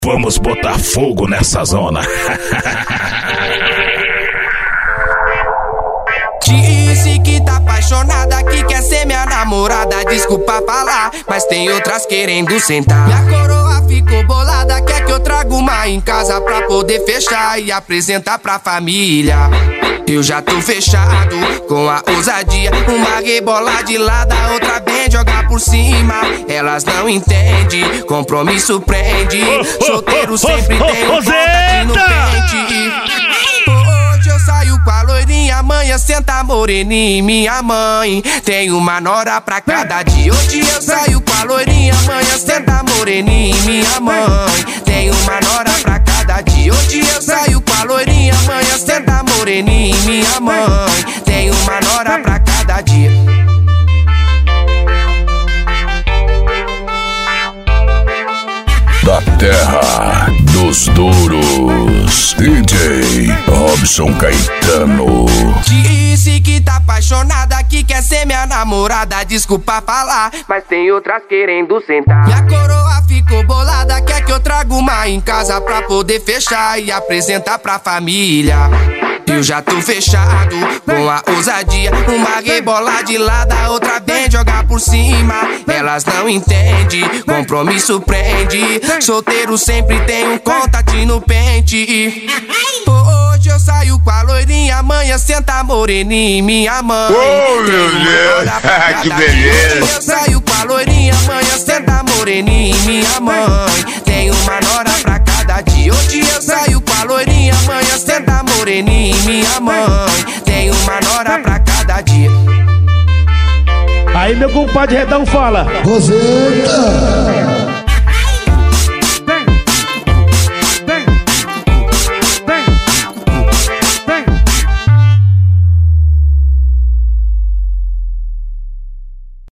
Vamos botar fogo nessa zona. Disse que tá apaixonada, que quer ser minha namorada. Desculpa falar, mas tem outras querendo sentar. Minha coroa ficou bolada, quer que eu traga uma em casa pra poder fechar e apresentar pra família. Eu já tô fechado com a ousadia. Uma rebola de lado, a outra vem jogar por cima. Elas não entendem, compromisso prende. Solteiro sempre tem um contato no pente. Hoje eu saio com a loirinha, amanhã senta moreninha em minha mãe. Tem uma nora pra cada dia. Hoje eu saio com a loirinha, amanhã senta moreninha em minha mãe. Tem uma nora pra cada dia. Hoje eu saio com a loirinha, amanhã senta moreninha em minha mãe. Tem uma nora pra cada dia. Da terra dos duros, DJ Robson Caetano. Disse que tá apaixonada, que quer ser minha namorada. Desculpa falar, mas tem outras querendo sentar. Minha coroa ficou bolada, quer que eu traga uma em casa pra poder fechar e apresentar pra família. Eu já tô fechado com a ousadia. Uma rebola de lado, a outra vem jogar por cima. Elas não entendem, compromisso prende. Solteiro sempre tem um contatinho no pente. Hoje eu saio com a loirinha, amanhã senta moreninha em minha mãe. Oh, meu Deus, que beleza. Hoje eu saio com a loirinha, amanhã senta moreninha em minha mãe. Tem uma nora pra cada dia. Hoje eu saio com a loirinha, amanhã senta moreninha em minha mãe. Tem uma nora pra cada dia. Aí meu compadre Redão fala: Roseta.